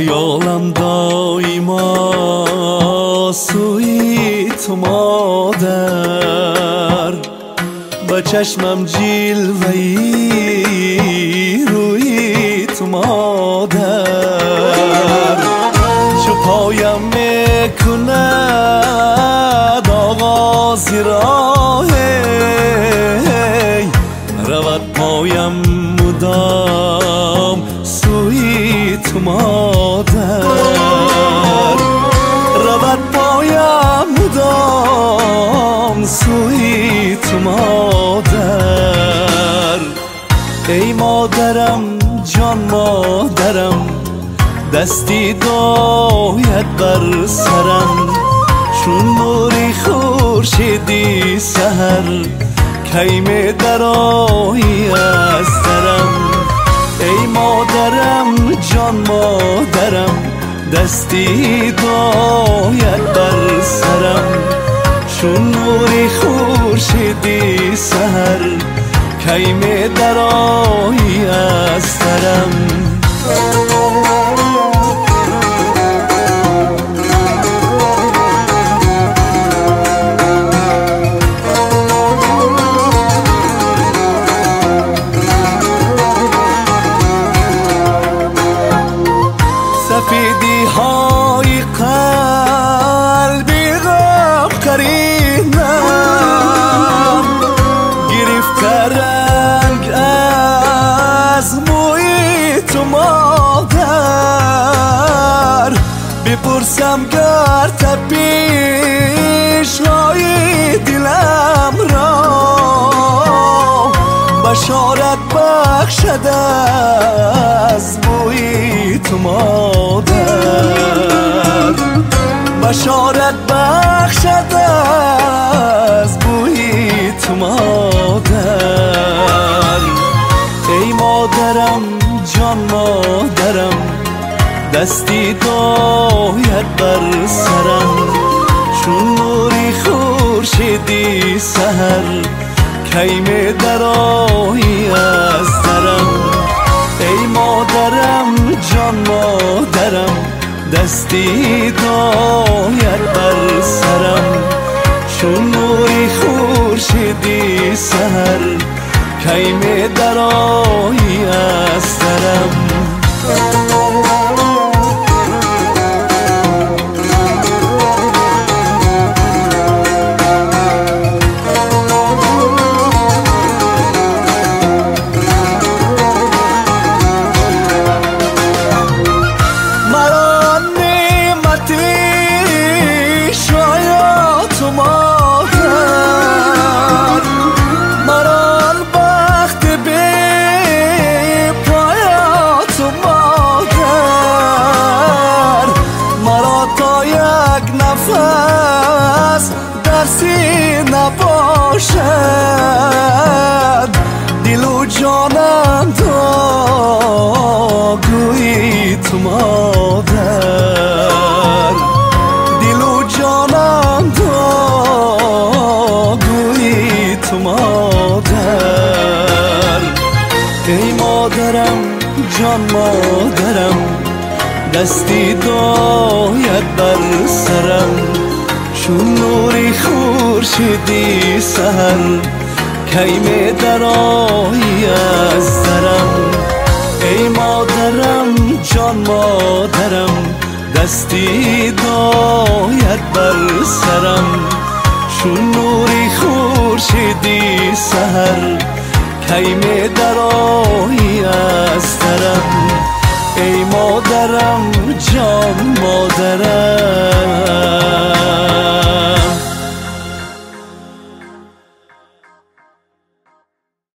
خیالم دایما سوی تو مادر، با چشمم جلوه‌ای روی تو مادر. چو پایم میکند آغاز راه، رود پایم مدام سوی تو مادر، رود پایم مدام سوی تو مادر. ای مادرم جان مادرم، دستی داید بر سرم، چون نوری خورشیدی سحر، کی می درآیی از درم. ای مادرم جان مادرم، دستی داید بر سرم، چون نوری خورشیدی سحر، کی می درآیی از درم. سفیدی های قلبی غم قرینم، گرفته رنگ از موی تو مادر. بپرسم گر تپیش های دلم را، بشارت بخشد از بوی تو مادر، بشارت بخشد از بوی تو مادر. ای مادرم جان مادرم، دستی داید بر سرم، چون نوری خورشیدی سحر، کی می درآیی از درم. ای مادرم جان مادرم، دستی داید بر سرم، چون نوری خورشیدی سحر، کی می درآیی از درم. نفس در سینه باشد، دل و جانم تا گویی تو مادر، دل و جانم تا گویی تو مادر. ای مادرم جان مادرم، دستی داید بر سرم، چون نوری خورشیدی سحر، کی می درآیی از درم. ای مادرم جان مادرم، دستی داید بر سرم، چون نوری خورشیدی سحر، کی می درآیی از درم. ای مادرم جان مادرم.